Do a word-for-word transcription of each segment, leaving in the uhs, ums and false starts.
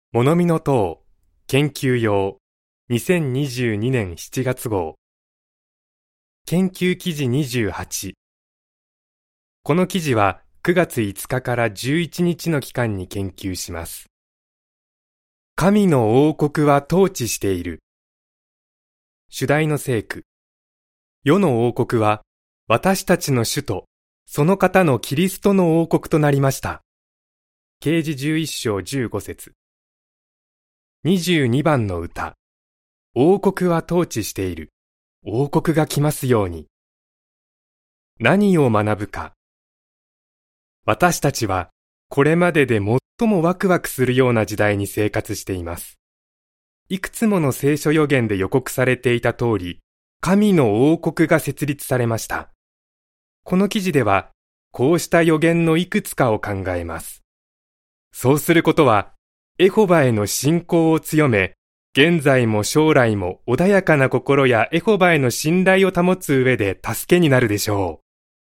物見の塔研究用にせんにじゅうにねんしちがつ号研究記事にじゅうはち。この記事はくがついつかからじゅういちにちの期間に研究します。神の王国は統治している。主題の聖句。世の王国は私たちの主とその方のキリストの王国となりました。啓示じゅういっしょうじゅうごせつ。にじゅうにばんの歌。王国は統治している。王国が来ますように。何を学ぶか。私たちはこれまでで最もワクワクするような時代に生活しています。いくつもの聖書予言で予告されていた通り、神の王国が設立されました。この記事では、こうした予言のいくつかを考えます。そうすることは、エホバへの信仰を強め、現在も将来も穏やかな心やエホバへの信頼を保つ上で助けになるでしょう。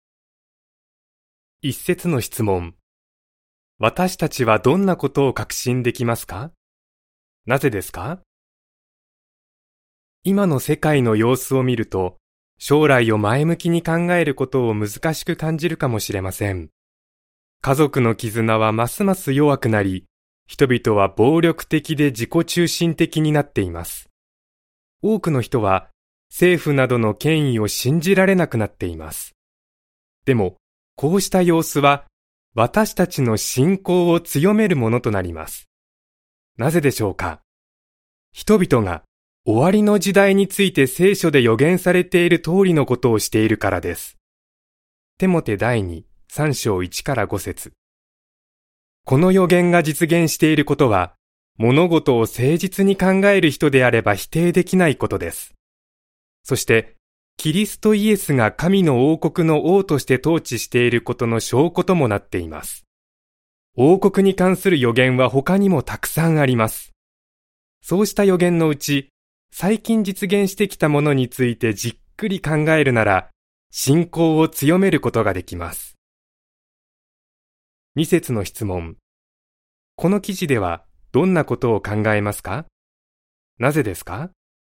一節の質問。私たちはどんなことを確信できますか？なぜですか？今の世界の様子を見ると、将来を前向きに考えることを難しく感じるかもしれません。家族の絆はますます弱くなり、人々は暴力的で自己中心的になっています。多くの人は政府などの権威を信じられなくなっています。でも、こうした様子は私たちの信仰を強めるものとなります。なぜでしょうか？人々が終わりの時代について聖書で予言されている通りのことをしているからです。テモテだいに、さんしょういちからごせつ。この予言が実現していることは、物事を誠実に考える人であれば否定できないことです。そして、キリストイエスが神の王国の王として統治していることの証拠ともなっています。王国に関する予言は他にもたくさんあります。そうした予言のうち、最近実現してきたものについてじっくり考えるなら、信仰を強めることができます。に節の質問。この記事ではどんなことを考えますか？なぜですか？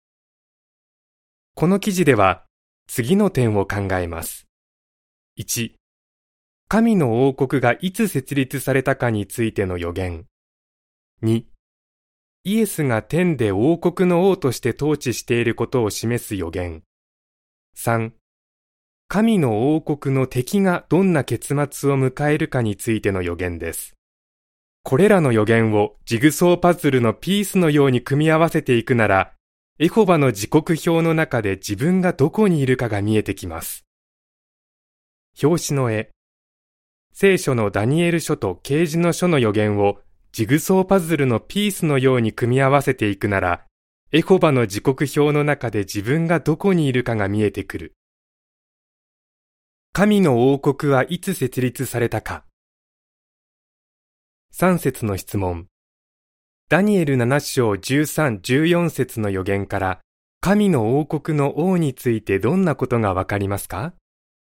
この記事では次の点を考えます。いち、神の王国がいつ設立されたかについての予言。に、イエスが天で王国の王として統治していることを示す予言。さん、神の王国の敵がどんな結末を迎えるかについての予言です。これらの予言をジグソーパズルのピースのように組み合わせていくなら、エホバの時刻表の中で自分がどこにいるかが見えてきます。表紙の絵。聖書のダニエル書と啓示の書の予言をジグソーパズルのピースのように組み合わせていくなら、エホバの時刻表の中で自分がどこにいるかが見えてくる。神の王国はいつ設立されたか。さん節の質問。ダニエルななしょうじゅうさん、じゅうよん節の予言から神の王国の王についてどんなことがわかりますか？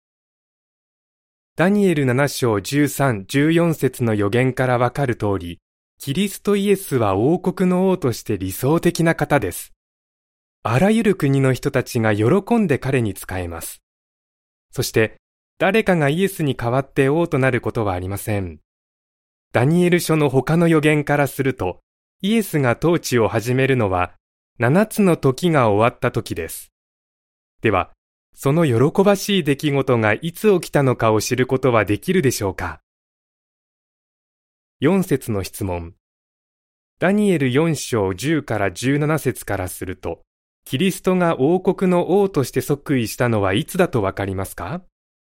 ダニエルななしょうじゅうさん、じゅうよん節の予言からわかる通り、キリストイエスは王国の王として理想的な方です。あらゆる国の人たちが喜んで彼に仕えます。そして、誰かがイエスに代わって王となることはありません。ダニエル書の他の予言からすると、イエスが統治を始めるのは、七つの時が終わった時です。では、その喜ばしい出来事がいつ起きたのかを知ることはできるでしょうか？よん節の質問。ダニエルよんしょうじゅうからじゅうなな節からすると、キリストが王国の王として即位したのはいつだとわかりますか？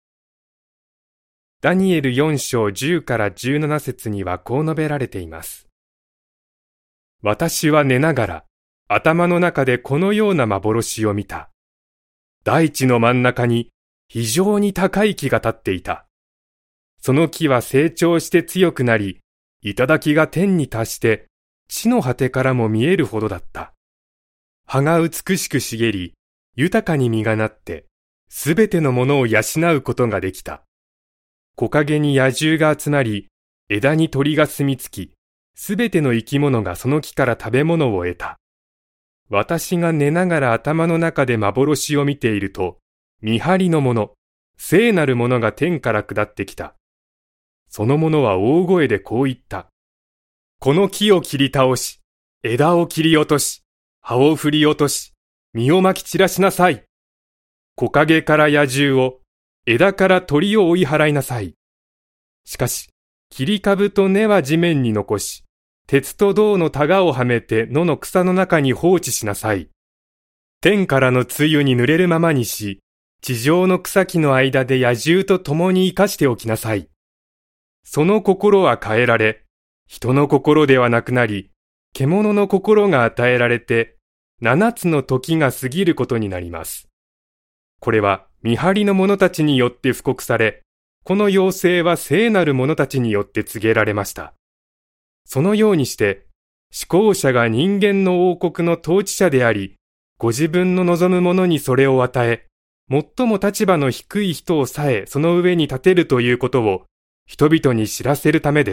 ダニエルよんしょうじゅうからじゅうなな節にはこう述べられています。私は寝ながら、頭の中でこのような幻を見た。大地の真ん中に非常に高い木が立っていた。その木は成長して強くなり、頂が天に達して、地の果てからも見えるほどだった。葉が美しく茂り、豊かに実がなって、すべてのものを養うことができた。木陰に野獣が集まり、枝に鳥が住み着き、 すべての生き物がその木から食べ物を得た。私が寝ながら頭の中で幻を見ていると、見張りの者、聖なる者が天から下ってきた。その者は大声でこう言った。この木を切り倒し、枝を切り落とし、葉を振り落とし、実をまき散らしなさい。木陰から野獣を、枝から鳥を追い払いなさい。しかし、切り株と根は地面に残し、鉄と銅のタガをはめて野の草の中に放置しなさい。天からの露に濡れるままにし、地上の草木の間で野獣と共に生かしておきなさい。その心は変えられ、人の心ではなくなり、獣の心が与えられて、七つの時が過ぎることになります。これは見張りの者たちによって布告され、この要請は聖なる者たちによって告げられました。そのようにして、思考者が人間の王国の統治者であり、ご自分の望む者にそれを与え、最も立場の低い人をさえその上に立てるということを、人々に知らせるためです。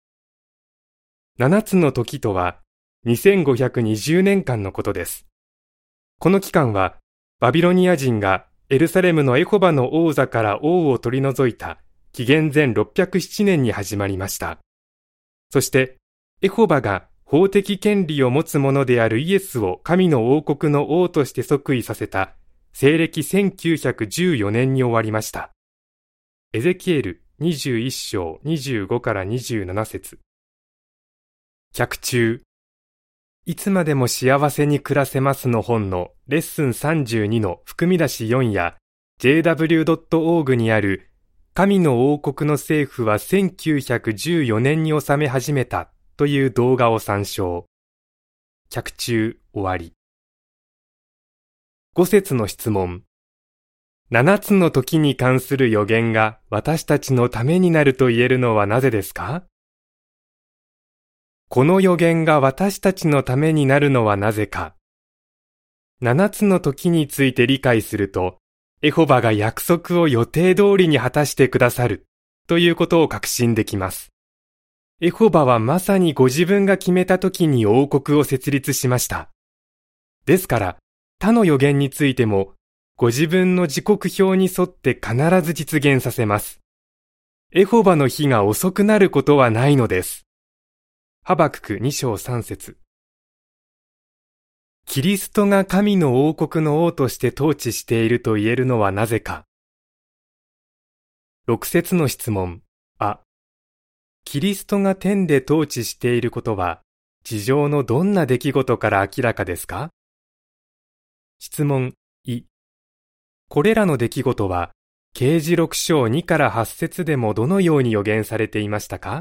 七つの時とは、にせんごひゃくにじゅうねんかんのことです。この期間は、バビロニア人がエルサレムのエホバの王座から王を取り除いた紀元前ろっぴゃくななねんに始まりました。そして、エホバが法的権利を持つ者であるイエスを神の王国の王として即位させた西暦せんきゅうひゃくじゅうよねんに終わりました。エゼキエルにじゅういっ章にじゅうごからにじゅうなな節。脚注。いつまでも幸せに暮らせますの本のレッスンさんじゅうにの含み出しよんや ジェイダブリュードットオーグ にある神の王国の政府はせんきゅうひゃくじゅうよねんに治め始めたという動画を参照。脚注終わり。ご節の質問。七つの時に関する予言が私たちのためになると言えるのはなぜですか？この予言が私たちのためになるのはなぜか。七つの時について理解すると、エホバが約束を予定通りに果たしてくださるということを確信できます。エホバはまさにご自分が決めた時に王国を設立しました。ですから、他の予言についても、ご自分の時刻表に沿って必ず実現させます。エホバの日が遅くなることはないのです。ハバククに章さん節。キリストが神の王国の王として統治していると言えるのはなぜか。ろく節の質問。あ、キリストが天で統治していることは、地上のどんな出来事から明らかですか？質問。い。これらの出来事は、啓示録章にからはち節でもどのように予言されていましたか？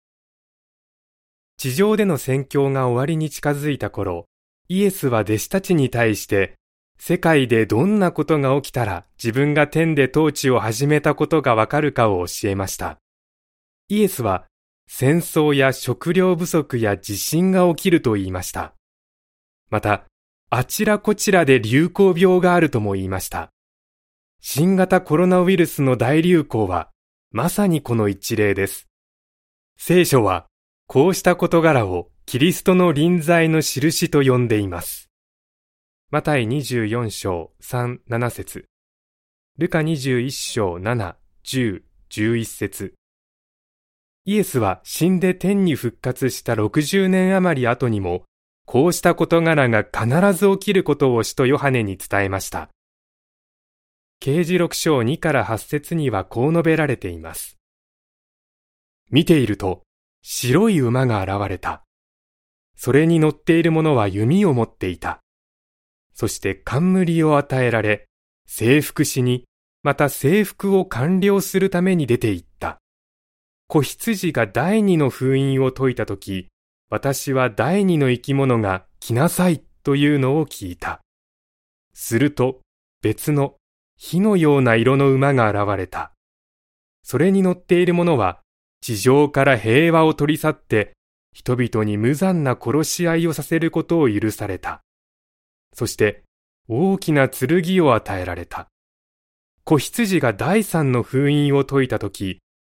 地上での宣教が終わりに近づいた頃、イエスは弟子たちに対して、世界でどんなことが起きたら自分が天で統治を始めたことがわかるかを教えました。イエスは、戦争や食料不足や地震が起きると言いました。また、あちらこちらで流行病があるとも言いました。新型コロナウイルスの大流行は、まさにこの一例です。聖書は、こうした事柄をキリストの臨在の印と呼んでいます。マタイにじゅうよん章さん、なな節。ルカにじゅういっ章なな、じゅう、じゅういち節。イエスは死んで天に復活したろくじゅうねん余り後にも、こうした事柄が必ず起きることを使徒ヨハネに伝えました。啓示録章にからはち節にはこう述べられています。見ていると、白い馬が現れた。それに乗っている者は弓を持っていた。そして冠を与えられ、征服しに、また征服を完了するために出て行った。子羊が第二の封印を解いたとき、私は第二の生き物が来なさいというのを聞いた。すると別の火のような色の馬が現れた。それに乗っている者は地上から平和を取り去って、人々に無残な殺し合いをさせることを許された。そして大きな剣を与えられた。子羊が第三の封印を解いたとき、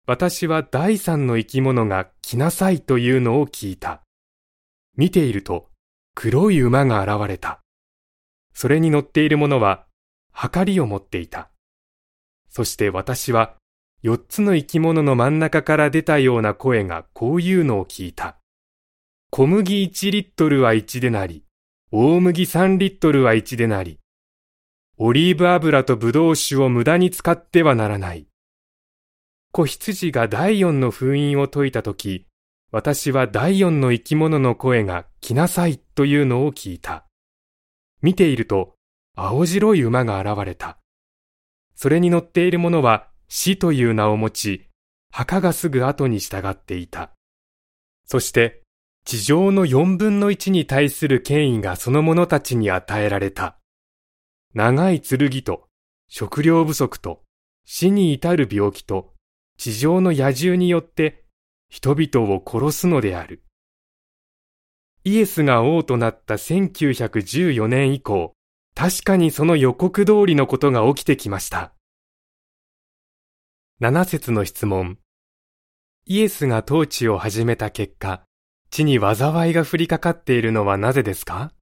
私は第三の生き物が来なさいというのを聞いた。見ていると黒い馬が現れた。それに乗っている者ははかりを持っていた。そして私は四つの生き物の真ん中から出たような声がこういうのを聞いた。小麦いちリットルはいちデナリ、大麦さんリットルはいちデナリ。オリーブ油とブドウ酒を無駄に使ってはならない。子羊が第四の封印を解いたとき、私は第四の生き物の声が来なさいというのを聞いた。見ていると青白い馬が現れた。それに乗っている者は死という名を持ち、墓がすぐ後に従っていた。そして地上の四分の一に対する権威がその者たちに与えられた。長い剣と食料不足と死に至る病気と地上の野獣によって人々を殺すのである。イエスが王となったせんきゅうひゃくじゅうよねん以降、確かにその予告通りのことが起きてきました。なな節の質問。イエスが統治を始めた結果、地に災いが降りかかっているのはなぜですか？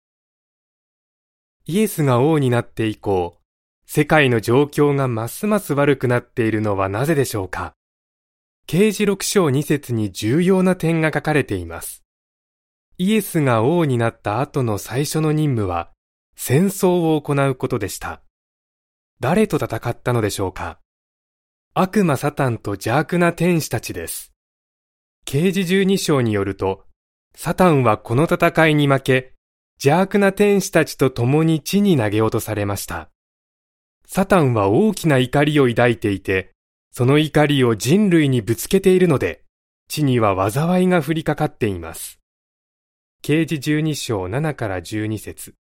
イエスが王になって以降、世界の状況がますます悪くなっているのはなぜでしょうか？啓示録章に節に重要な点が書かれています。イエスが王になった後の最初の任務は、戦争を行うことでした。誰と戦ったのでしょうか？悪魔サタンと邪悪な天使たちです。啓示じゅうに章によると、サタンはこの戦いに負け、邪悪な天使たちと共に地に投げ落とされました。サタンは大きな怒りを抱いていて、その怒りを人類にぶつけているので、地には災いが降りかかっています。啓示じゅうに章ななからじゅうに節。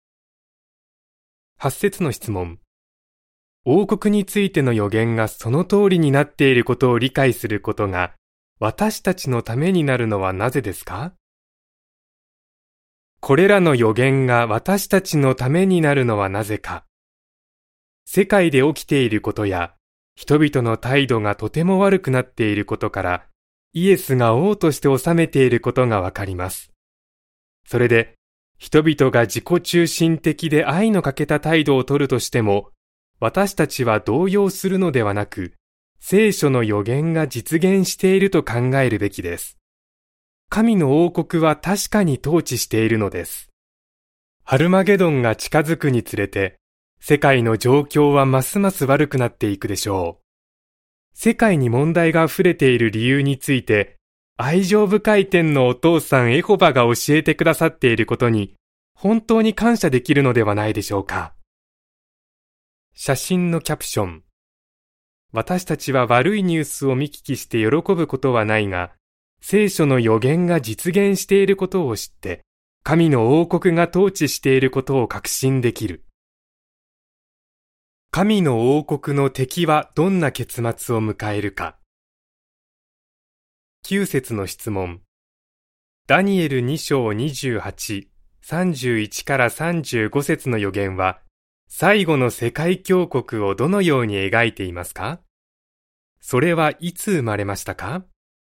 はち節の質問。王国についての予言がその通りになっていることを理解することが、私たちのためになるのはなぜですか？これらの予言が私たちのためになるのはなぜか。世界で起きていることや、人々の態度がとても悪くなっていることから、イエスが王として治めていることがわかります。それで、人々が自己中心的で愛の欠けた態度を取るとしても、私たちは動揺するのではなく、聖書の予言が実現していると考えるべきです。神の王国は確かに統治しているのです。ハルマゲドンが近づくにつれて、世界の状況はますます悪くなっていくでしょう。世界に問題が溢れている理由について、愛情深い天のお父さんエホバが教えてくださっていることに、本当に感謝できるのではないでしょうか。写真のキャプション。私たちは悪いニュースを見聞きして喜ぶことはないが、聖書の予言が実現していることを知って、神の王国が統治していることを確信できる。神の王国の敵はどんな結末を迎えるか。きゅう節の質問。ダニエルに章にじゅうはち、さんじゅういちからさんじゅうご節の予言は、最後の世界強国をどのように描いていますか？それはいつ生まれましたか？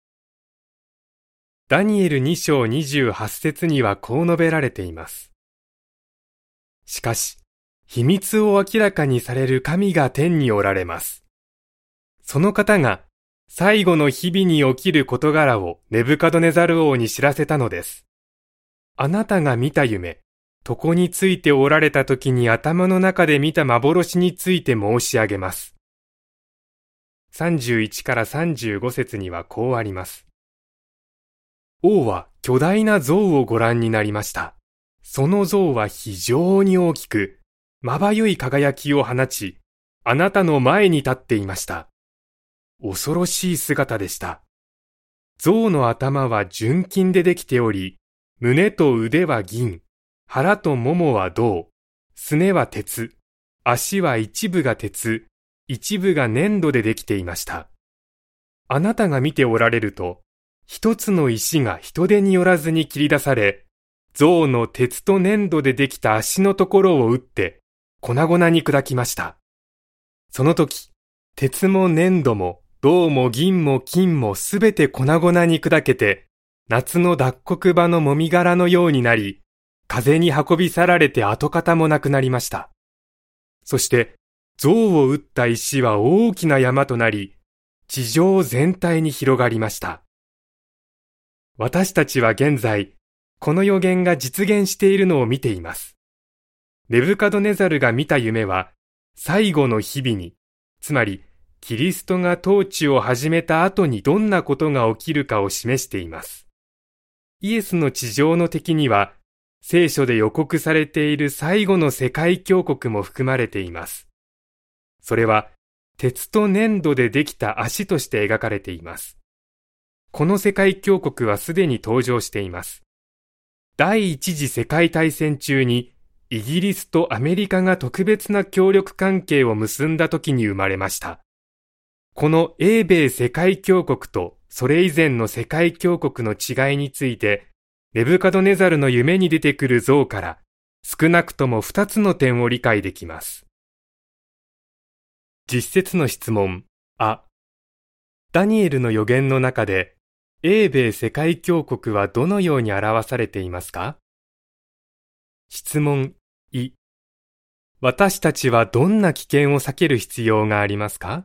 ダニエルに章にじゅうはち節にはこう述べられています。しかし、秘密を明らかにされる神が天におられます。その方が、最後の日々に起きる事柄をネブカドネザル王に知らせたのです。あなたが見た夢、床についておられた時に頭の中で見た幻について申し上げます。さんじゅういちからさんじゅうご節にはこうあります。王は巨大な像をご覧になりました。その像は非常に大きく、まばゆい輝きを放ち、あなたの前に立っていました。恐ろしい姿でした。象の頭は純金でできており、胸と腕は銀、腹とももは銅、すねは鉄、足は一部が鉄、一部が粘土でできていました。あなたが見ておられると、一つの石が人手によらずに切り出され、象の鉄と粘土でできた足のところを打って、粉々に砕きました。その時、鉄も粘土も銅も銀も金もすべて粉々に砕けて、夏の脱穀場のもみ殻のようになり、風に運び去られて跡形もなくなりました。そして、像を打った石は大きな山となり、地上全体に広がりました。私たちは現在、この予言が実現しているのを見ています。ネブカドネザルが見た夢は、最後の日々に、つまり、キリストが統治を始めた後にどんなことが起きるかを示しています。イエスの地上の敵には、聖書で予告されている最後の世界強国も含まれています。それは、鉄と粘土でできた足として描かれています。この世界強国はすでに登場しています。第一次世界大戦中に、イギリスとアメリカが特別な協力関係を結んだ時に生まれました。この英米世界強国とそれ以前の世界強国の違いについて、ネブカドネザルの夢に出てくる像から少なくとも二つの点を理解できます。実説の質問、あ。ダニエルの予言の中で、英米世界強国はどのように表されていますか？質問、い。私たちはどんな危険を避ける必要がありますか？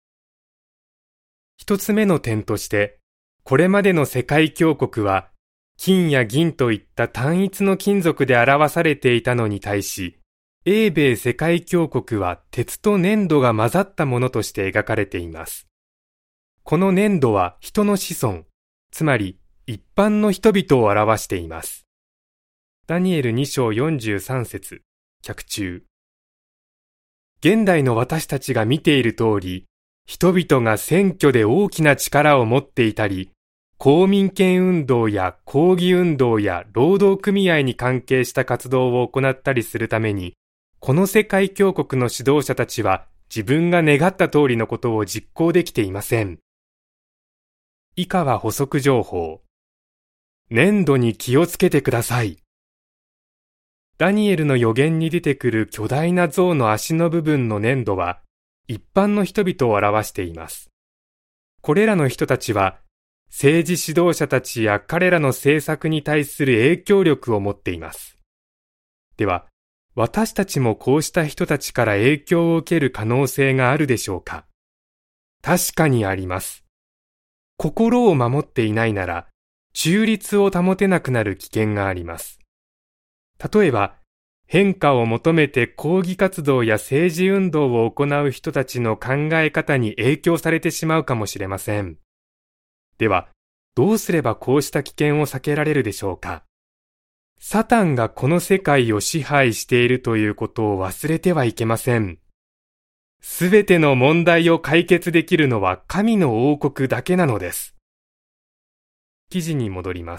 一つ目の点として、これまでの世界強国は、金や銀といった単一の金属で表されていたのに対し、英米世界強国は鉄と粘土が混ざったものとして描かれています。この粘土は人の子孫、つまり一般の人々を表しています。ダニエルに章よんじゅうさん節、脚注。現代の私たちが見ている通り、人々が選挙で大きな力を持っていたり、公民権運動や抗議運動や労働組合に関係した活動を行ったりするために、この世界強国の指導者たちは自分が願った通りのことを実行できていません。以下は補足情報。粘土に気をつけてください。ダニエルの予言に出てくる巨大な像の足の部分の粘土は、一般の人々を表しています。これらの人たちは、政治指導者たちや彼らの政策に対する影響力を持っています。では、私たちもこうした人たちから影響を受ける可能性があるでしょうか？確かにあります。心を守っていないなら、中立を保てなくなる危険があります。例えば、変化を求めて抗議活動や政治運動を行う人たちの考え方に影響されてしまうかもしれません。では、どうすればこうした危険を避けられるでしょうか？サタンがこの世界を支配しているということを忘れてはいけません。すべての問題を解決できるのは神の王国だけなのです。記事に戻ります。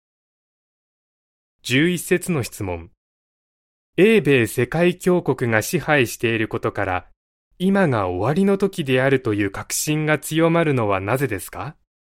じゅういっ節の質問。英米世界強国が支配していることから、今が終わりの時であるという確信が強まるのはなぜですか？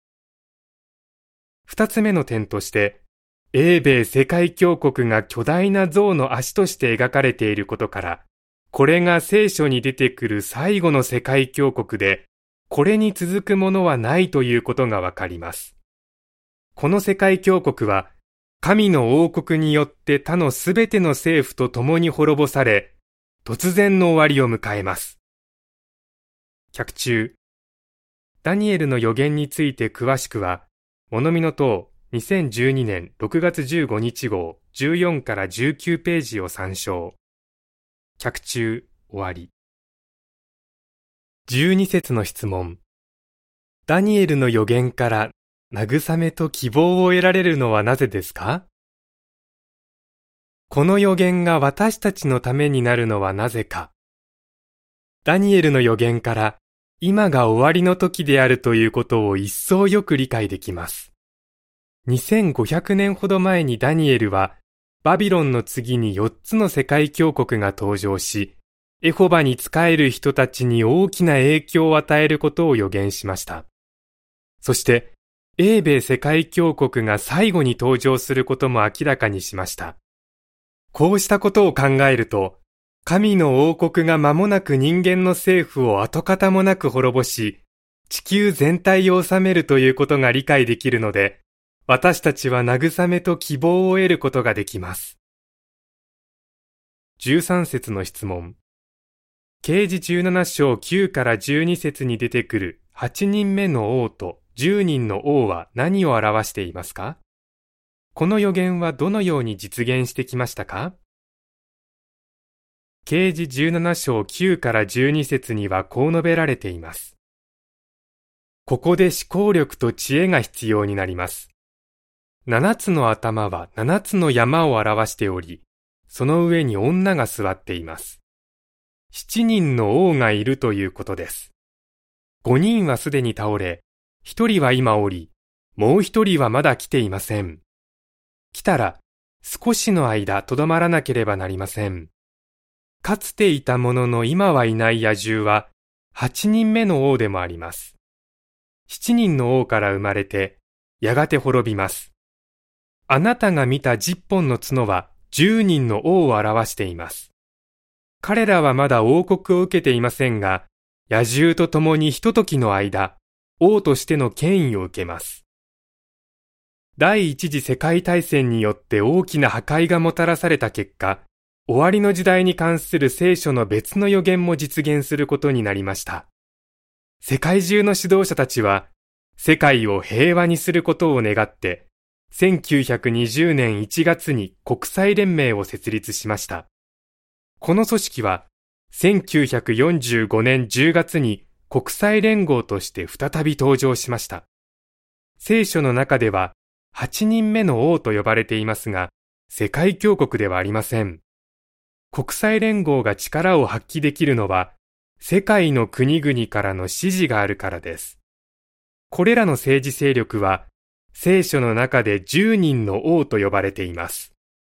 二つ目の点として、英米世界強国が巨大な像の足として描かれていることから、これが聖書に出てくる最後の世界強国で、これに続くものはないということがわかります。この世界強国は、神の王国によって他のすべての政府と共に滅ぼされ、突然の終わりを迎えます。脚注。ダニエルの予言について詳しくは、物見の塔にせんじゅうにねんろくがつじゅうごにち号じゅうよんからじゅうきゅうページを参照。脚注終わり。じゅうに節の質問。ダニエルの予言から慰めと希望を得られるのはなぜですか？この予言が私たちのためになるのはなぜか。ダニエルの予言から今が終わりの時であるということを一層よく理解できます。にせんごひゃくねんほど前にダニエルはバビロンの次によっつの世界強国が登場し、エホバに仕える人たちに大きな影響を与えることを予言しました。そして、英米世界強国が最後に登場することも明らかにしました。こうしたことを考えると、神の王国が間もなく人間の政府を跡形もなく滅ぼし、 地球全体を治めるということが理解できるので、私たちは慰めと希望を得ることができます。じゅうさん節の質問。啓示じゅうなな章きゅうからじゅうに節に出てくるはちにんめの王とじゅうにんの王は何を表していますか？この予言はどのように実現してきましたか？啓示じゅうなな章きゅうからじゅうに節にはこう述べられています。ここで思考力と知恵が必要になります。七つの頭は七つの山を表しており、その上に女が座っています。七人の王がいるということです。五人はすでに倒れ、一人は今おり、もう一人はまだ来ていません。来たら、少しの間とどまらなければなりません。かつていたものの今はいない野獣は、八人目の王でもあります。七人の王から生まれて、やがて滅びます。あなたが見た十本の角は十人の王を表しています。彼らはまだ王国を受けていませんが、野獣と共にひとときの間、王としての権威を受けます。第一次世界大戦によって大きな破壊がもたらされた結果、終わりの時代に関する聖書の別の予言も実現することになりました。世界中の指導者たちは、世界を平和にすることを願って、せんきゅうひゃくにじゅうねんいちがつに国際連盟を設立しました。この組織は、せんきゅうひゃくよんじゅうごねんじゅうがつに国際連合として再び登場しました。聖書の中では、はちにんめの王と呼ばれていますが、世界強国ではありません。国際連合が力を発揮できるのは、世界の国々からの支持があるからです。これらの政治勢力は、聖書の中でじゅうにんの王と呼ばれています。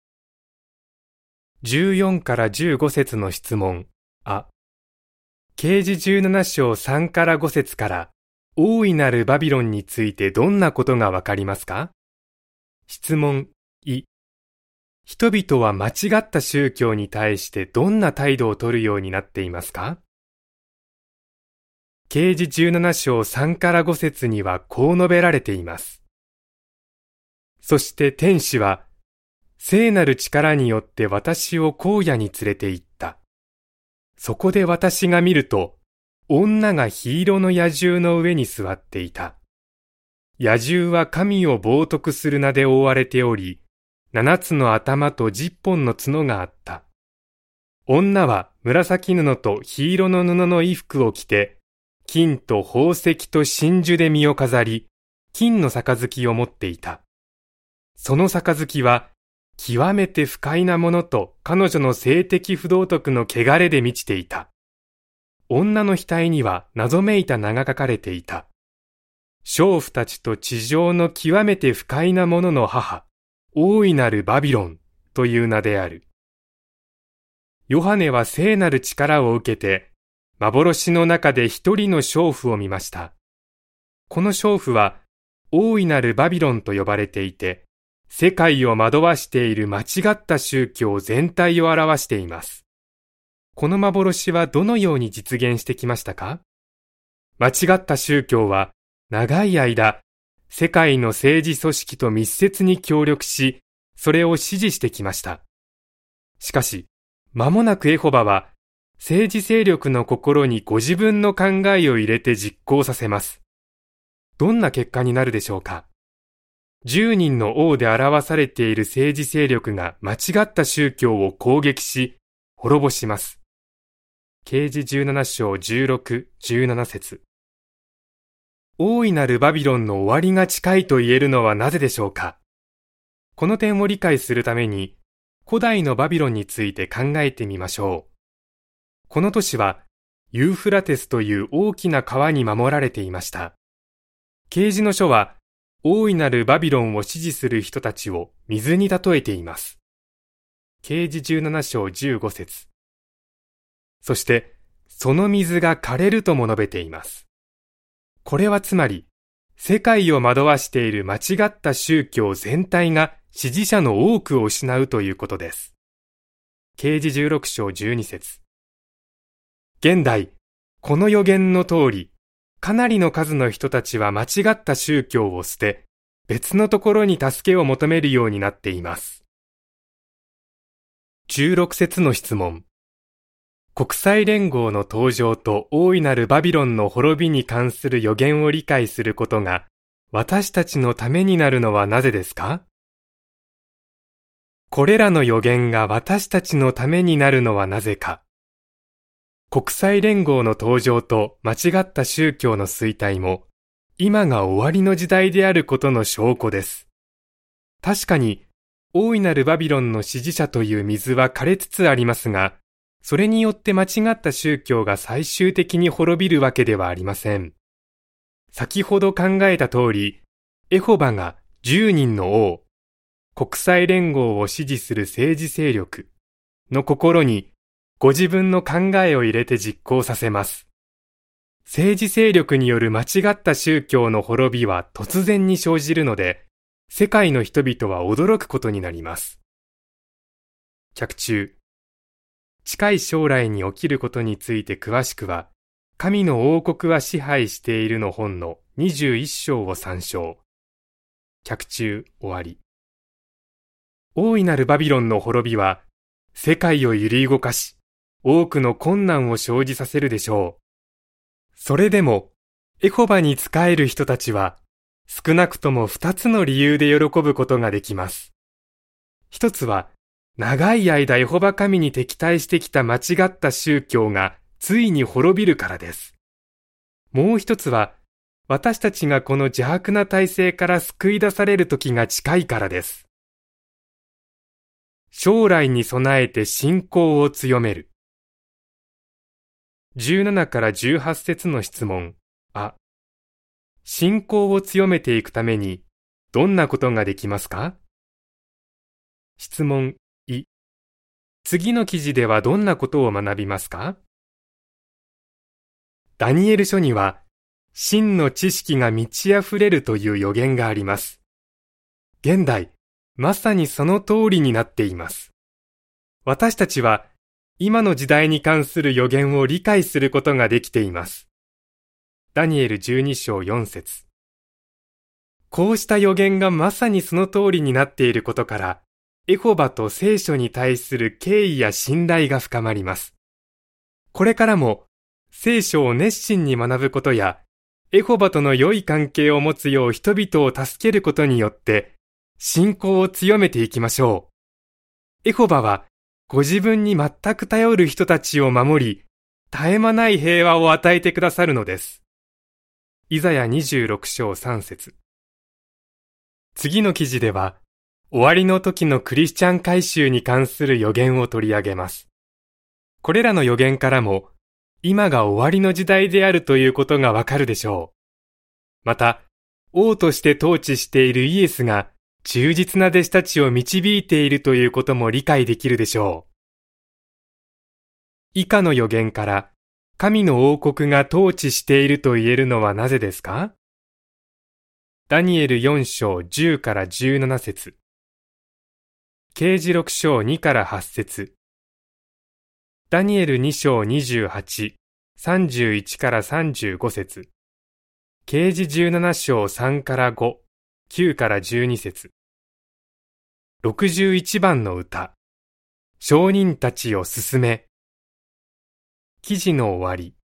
じゅうよんからじゅうご節の質問。あ。啓示じゅうなな章さんからご節から、大いなるバビロンについてどんなことがわかりますか？質問。い。人々は間違った宗教に対してどんな態度を取るようになっていますか？啓示じゅうなな章さんからご節にはこう述べられています。そして天使は、聖なる力によって私を荒野に連れて行った。そこで私が見ると、女が緋色の野獣の上に座っていた。野獣は神を冒涜する名で覆われており、七つの頭と十本の角があった。女は紫布と緋色の布の衣服を着て、金と宝石と真珠で身を飾り、金の杯を持っていた。その杯は、極めて不快なものと彼女の性的不道徳の汚れで満ちていた。女の額には謎めいた名が書かれていた。娼婦たちと地上の極めて不快なものの母、大いなるバビロンという名である。ヨハネは聖なる力を受けて、幻の中で一人の娼婦を見ました。この娼婦は、大いなるバビロンと呼ばれていて、世界を惑わしている間違った宗教全体を表しています。この幻はどのように実現してきましたか？間違った宗教は長い間、世界の政治組織と密接に協力し、それを支持してきました。しかし、間もなくエホバは、政治勢力の心にご自分の考えを入れて実行させます。どんな結果になるでしょうか？十人の王で表されている政治勢力が間違った宗教を攻撃し、滅ぼします。啓示じゅうなな章じゅうろく、じゅうなな節。大いなるバビロンの終わりが近いと言えるのはなぜでしょうか？この点を理解するために、古代のバビロンについて考えてみましょう。この都市は、ユーフラテスという大きな川に守られていました。啓示の書は、大いなるバビロンを支持する人たちを水に例えています。啓示じゅうなな章じゅうご節。そして、その水が枯れるとも述べています。これはつまり、世界を惑わしている間違った宗教全体が支持者の多くを失うということです。啓示じゅうろく章じゅうに節。現代、この予言の通り、 かなりの数の人たちは間違った宗教を捨て、別のところに助けを求めるようになっています。じゅうろく節の質問。国際連合の登場と大いなるバビロンの滅びに関する予言を理解することが私たちのためになるのはなぜですか？これらの予言が私たちのためになるのはなぜか。国際連合の登場と間違った宗教の衰退も今が終わりの時代であることの証拠です。確かに大いなるバビロンの支持者という水は枯れつつありますが、それによって間違った宗教が最終的に滅びるわけではありません。先ほど考えた通り、エホバがじゅうにんの王、国際連合を支持する政治勢力の心にご自分の考えを入れて実行させます。政治勢力による間違った宗教の滅びは突然に生じるので、世界の人々は驚くことになります。脚注。近い将来に起きることについて詳しくは、神の王国は支配しているの本のにじゅういっ章を参照。脚注終わり。大いなるバビロンの滅びは、世界を揺り動かし、多くの困難を生じさせるでしょう。それでも、エホバに仕える人たちは、少なくとも二つの理由で喜ぶことができます。一つは、長い間エホバ神に敵対してきた間違った宗教がついに滅びるからです。もう一つは、私たちがこの邪悪な体制から救い出される時が近いからです。将来に備えて信仰を強める。じゅうななからじゅうはち節の質問。あ、信仰を強めていくためにどんなことができますか？質問い。次の記事ではどんなことを学びますか？ダニエル書には真の知識が満ち溢れるという予言があります。現代、まさにその通りになっています。私たちは今の時代に関する予言を理解することができています。ダニエルじゅうに章よん節。こうした予言がまさにその通りになっていることから、エホバと聖書に対する敬意や信頼が深まります。これからも聖書を熱心に学ぶことや、エホバとの良い関係を持つよう人々を助けることによって、信仰を強めていきましょう。エホバは、ご自分に全く頼る人たちを守り、絶え間ない平和を与えてくださるのです。イザヤにじゅうろく章さん節。次の記事では、終わりの時のクリスチャン改宗に関する予言を取り上げます。これらの予言からも、今が終わりの時代であるということがわかるでしょう。また、王として統治しているイエスが、忠実な弟子たちを導いているということも理解できるでしょう。以下の予言から、神の王国が統治していると言えるのはなぜですか？ダニエルよん章じゅうからじゅうなな節。啓示録章にからはち節。ダニエルに章にじゅうはち、さんじゅういちからさんじゅうご節。啓示じゅうなな章さんからご、きゅうからじゅうに節。ろくじゅういち番の歌。証人たちを進め。記事の終わり。